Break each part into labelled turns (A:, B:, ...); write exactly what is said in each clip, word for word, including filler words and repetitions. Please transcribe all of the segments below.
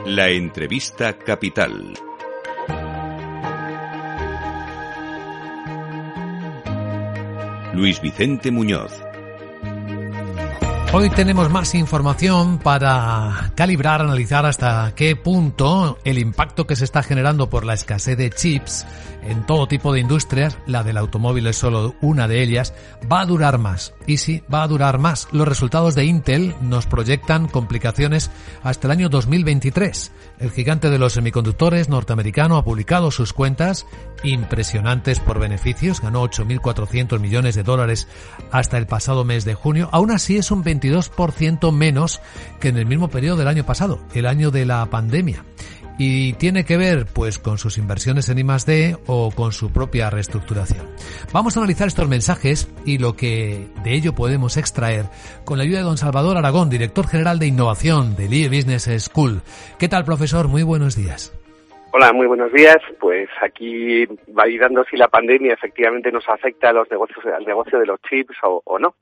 A: La entrevista capital. Luis Vicente Muñoz.
B: Hoy tenemos más información para calibrar, analizar hasta qué punto el impacto que se está generando por la escasez de chips en todo tipo de industrias, la del automóvil es solo una de ellas, va a durar más. Y sí, va a durar más. Los resultados de Intel nos proyectan complicaciones hasta el año dos mil veintitrés. El gigante de los semiconductores norteamericano ha publicado sus cuentas impresionantes por beneficios. Ganó ocho mil cuatrocientos millones de dólares hasta el pasado mes de junio. Aún así es un veintidós por ciento menos que en el mismo periodo del año pasado, el año de la pandemia. Y tiene que ver pues con sus inversiones en I más D o con su propia reestructuración. Vamos a analizar estos mensajes y lo que de ello podemos extraer con la ayuda de don Salvador Aragón, director general de innovación del I E Business School. ¿Qué tal, profesor? Muy buenos días.
C: Hola, muy buenos días. Pues aquí validando si la pandemia efectivamente nos afecta a los negocios, al negocio de los chips o, o no.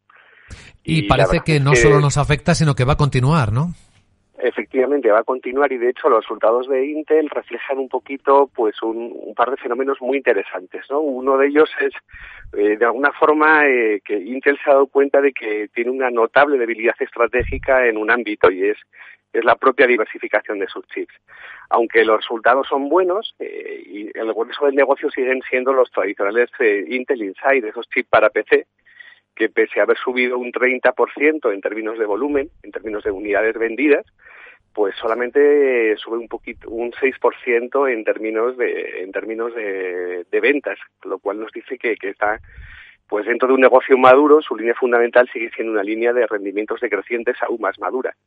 B: Y, y parece que no que... solo nos afecta, sino que va a continuar, ¿no?
C: Efectivamente, va a continuar y de hecho los resultados de Intel reflejan un poquito pues un, un par de fenómenos muy interesantes, ¿no? Uno de ellos es, eh, de alguna forma, eh, que Intel se ha dado cuenta de que tiene una notable debilidad estratégica en un ámbito y es, es la propia diversificación de sus chips. Aunque los resultados son buenos eh, y el grueso del negocio siguen siendo los tradicionales eh, Intel Inside, esos chips para P C, que pese a haber subido un treinta por ciento en términos de volumen, en términos de unidades vendidas, pues solamente sube un poquito, un seis por ciento en términos de, en términos de, de ventas, lo cual nos dice que, que está, pues dentro de un negocio maduro, su línea fundamental sigue siendo una línea de rendimientos decrecientes aún más madura.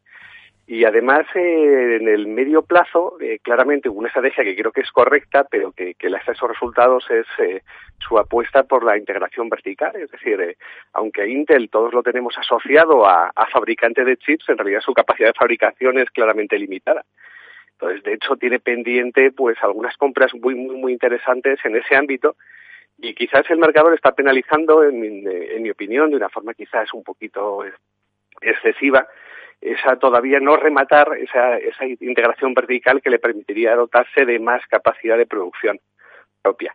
C: Y además, eh, en el medio plazo, eh, claramente una estrategia que creo que es correcta, pero que, que le hace esos resultados es eh, su apuesta por la integración vertical. Es decir, eh, aunque a Intel todos lo tenemos asociado a, a fabricante de chips, en realidad su capacidad de fabricación es claramente limitada. Entonces, de hecho, tiene pendiente pues algunas compras muy, muy, muy interesantes en ese ámbito. Y quizás el mercado le está penalizando, en, en mi opinión, de una forma quizás un poquito excesiva, esa todavía no rematar esa, esa integración vertical que le permitiría dotarse de más capacidad de producción propia.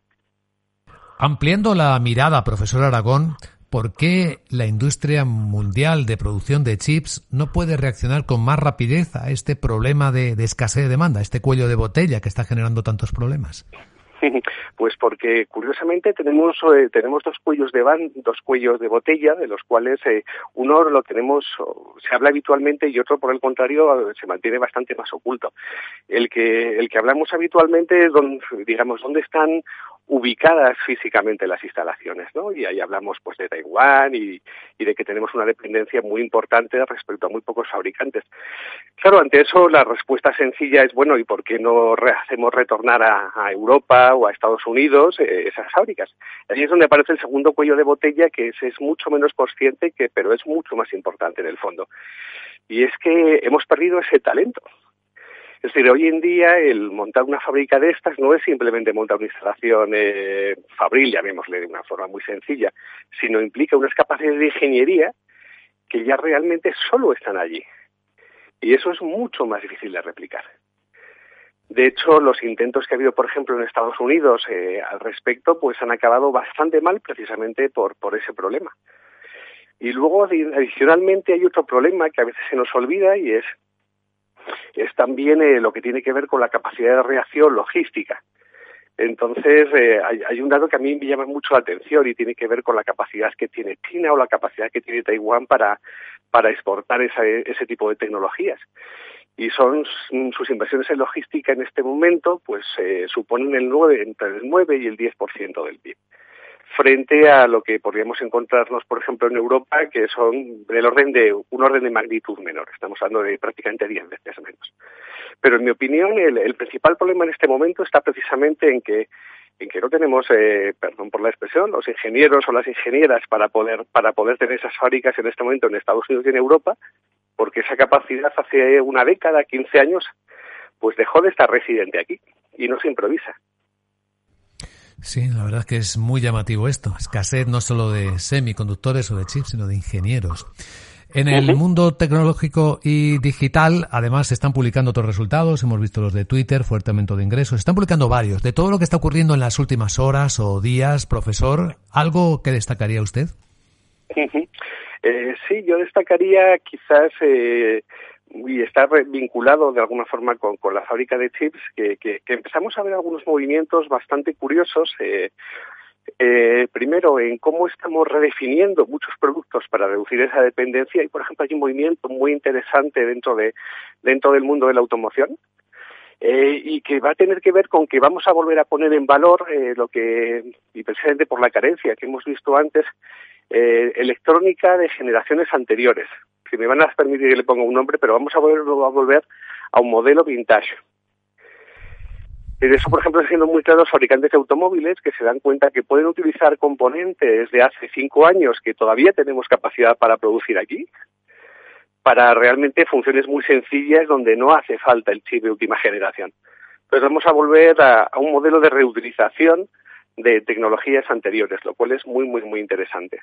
B: Ampliando la mirada, profesor Aragón, ¿por qué la industria mundial de producción de chips no puede reaccionar con más rapidez a este problema de, de escasez de demanda, este cuello de botella que está generando tantos problemas?
C: Pues porque curiosamente tenemos eh, tenemos dos cuellos de van, dos cuellos de botella, de los cuales eh, uno lo tenemos, se habla habitualmente y otro por el contrario se mantiene bastante más oculto. El que el que hablamos habitualmente es donde, digamos, dónde están ubicadas físicamente las instalaciones, ¿no? Y ahí hablamos pues de Taiwán y, y de que tenemos una dependencia muy importante respecto a muy pocos fabricantes. Claro, ante eso la respuesta sencilla es, bueno, ¿y por qué no re- hacemos retornar a, a Europa o a Estados Unidos eh, esas fábricas? Ahí es donde aparece el segundo cuello de botella, que es, es mucho menos consciente, que pero es mucho más importante en el fondo. Y es que hemos perdido ese talento. Es decir, hoy en día el montar una fábrica de estas no es simplemente montar una instalación eh, fabril, llamémosle de una forma muy sencilla, sino implica unas capacidades de ingeniería que ya realmente solo están allí. Y eso es mucho más difícil de replicar. De hecho, los intentos que ha habido, por ejemplo, en Estados Unidos eh, al respecto, pues han acabado bastante mal precisamente por, por ese problema. Y luego, adicionalmente, hay otro problema que a veces se nos olvida y es es también eh, lo que tiene que ver con la capacidad de reacción logística. Entonces, eh, hay, hay un dato que a mí me llama mucho la atención y tiene que ver con la capacidad que tiene China o la capacidad que tiene Taiwán para, para exportar esa, ese tipo de tecnologías. Y son sus inversiones en logística en este momento, pues eh, suponen el nueve, entre el nueve y el diez por ciento del P I B. Frente a lo que podríamos encontrarnos, por ejemplo, en Europa, que son del orden de un orden de magnitud menor. Estamos hablando de prácticamente diez veces menos. Pero en mi opinión, el, el principal problema en este momento está precisamente en que en que no tenemos, eh, perdón por la expresión, los ingenieros o las ingenieras para poder para poder tener esas fábricas en este momento en Estados Unidos y en Europa, porque esa capacidad hace una década, quince años, pues dejó de estar residente aquí y no se improvisa.
B: Sí, la verdad es que es muy llamativo esto. Escasez no solo de semiconductores o de chips, sino de ingenieros. En el
C: Uh-huh.
B: mundo tecnológico y digital, además, se están publicando otros resultados. Hemos visto los de Twitter, fuerte aumento de ingresos. Se están publicando varios. De todo lo que está ocurriendo en las últimas horas o días, profesor, ¿algo que destacaría usted?
C: Uh-huh. Eh, sí, yo destacaría quizás, eh, y está vinculado de alguna forma con, con la fábrica de chips, que, que, que empezamos a ver algunos movimientos bastante curiosos. Eh, Eh, primero, en cómo estamos redefiniendo muchos productos para reducir esa dependencia, y por ejemplo hay un movimiento muy interesante dentro de dentro del mundo de la automoción, eh, y que va a tener que ver con que vamos a volver a poner en valor eh, lo que, y precisamente por la carencia que hemos visto antes, eh, electrónica de generaciones anteriores. Si me van a permitir que le ponga un nombre, pero vamos a volver a volver a un modelo vintage. Eso, por ejemplo, está siendo muy claro los fabricantes de automóviles, que se dan cuenta que pueden utilizar componentes de hace cinco años que todavía tenemos capacidad para producir aquí, para realmente funciones muy sencillas donde no hace falta el chip de última generación. Entonces vamos a volver a, a un modelo de reutilización de tecnologías anteriores, lo cual es muy, muy, muy interesante.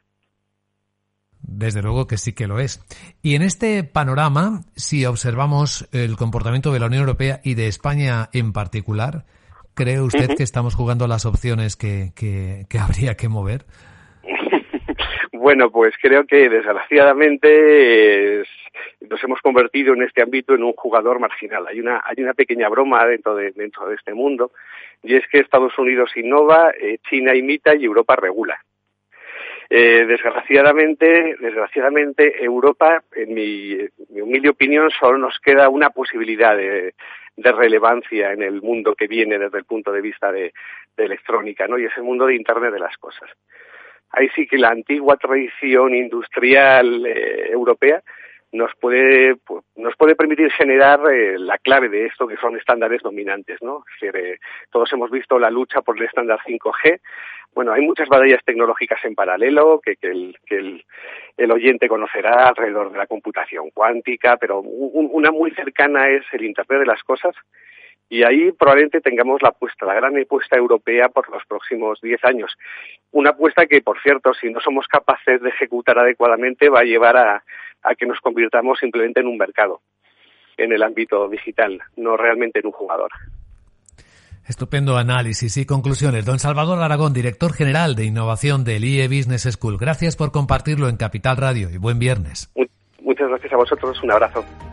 B: Desde luego que sí que lo es. Y en este panorama, si observamos el comportamiento de la Unión Europea y de España en particular, ¿cree usted uh-huh. que estamos jugando las opciones que, que, que habría que mover?
C: Bueno, pues creo que desgraciadamente es, nos hemos convertido en este ámbito en un jugador marginal. Hay una hay una pequeña broma dentro de dentro de este mundo, y es que Estados Unidos innova, eh, China imita y Europa regula. Eh, desgraciadamente, desgraciadamente Europa, en mi, mi humilde opinión, solo nos queda una posibilidad de, de relevancia en el mundo que viene desde el punto de vista de, de electrónica, ¿no? Y es el mundo de Internet de las cosas. Ahí sí que la antigua tradición industrial eh, europea nos puede pues, nos puede permitir generar eh, la clave de esto, que son estándares dominantes, ¿no? Es decir, eh, todos hemos visto la lucha por el estándar cinco G. Bueno, hay muchas batallas tecnológicas en paralelo que, que, el, que el, el oyente conocerá alrededor de la computación cuántica, pero un, una muy cercana es el Internet de las cosas, y ahí probablemente tengamos la apuesta, la gran apuesta europea por los próximos diez años. Una apuesta que, por cierto, si no somos capaces de ejecutar adecuadamente, va a llevar a, a que nos convirtamos simplemente en un mercado, en el ámbito digital, no realmente en un jugador.
B: Estupendo análisis y conclusiones. Don Salvador Aragón, director general de innovación del I E Business School. Gracias por compartirlo en Capital Radio y buen viernes.
C: Muchas gracias a vosotros. Un abrazo.